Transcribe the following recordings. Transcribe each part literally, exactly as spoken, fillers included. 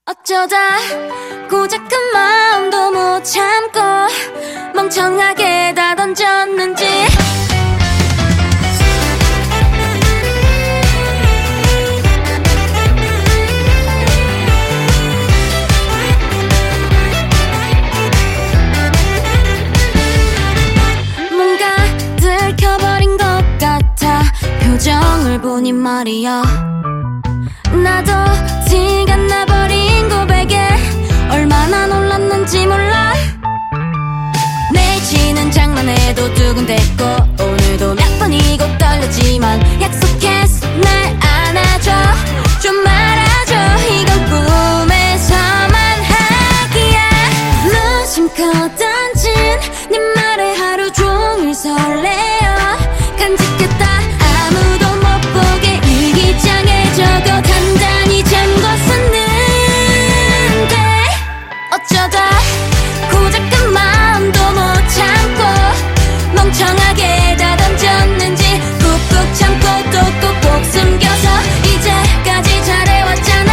어쩌다 고작 그 마음도 못 참고 멍청하게 다 던졌는지. 뭔가 들켜버린 것 같아 표정을 보니 말이야. 나도 시간 나버린 고백에 얼마나 놀랐는지 몰라. 내치는 장난해도 두근댔고 오늘도 몇 번이고 떨렸지만 약속했어 날 안아줘. 좀 말아줘 이건 꿈에서만 하기야. 무심코 던진 네 말에 하루 종일 설레어 간직했다 아무도 못 보게 일기장에 적어 단단히 잠궜었는데. 어쩌다 고작 그 마음도 못 참고 멍청하게 다 던졌는지 꾹꾹 참고 또 꾹꾹 숨겨서 이제까지 잘해왔잖아.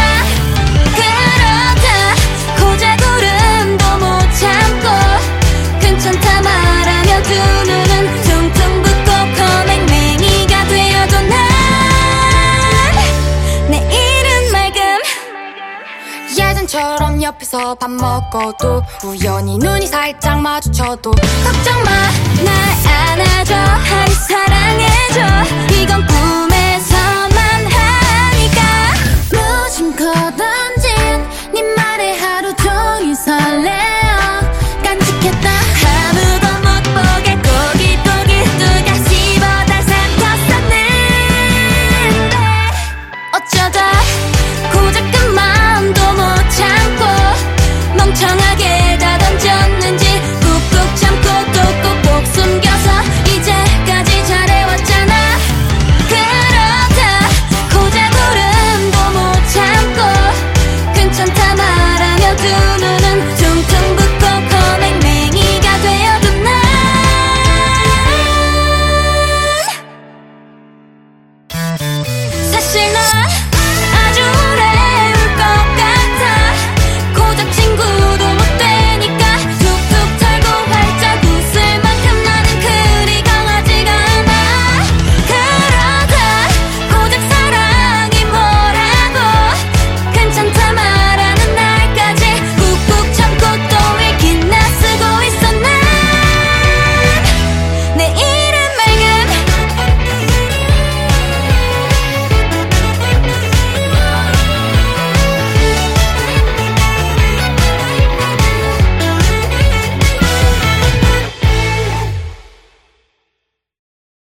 그러다 고작 울음도 못 참고 괜찮다 말하며 두 눈은 퉁퉁 붓고 커맹맹이가 되어도 난 내일은 맑음. 예전처럼 옆에서 밥 먹어도 우연히 눈이 살짝 마주쳐도 걱정 마 날 안아줘 하루 사랑해줘 이건 꿈에서만 하니까. 무심코 던진 네 말에 하루 종일 설레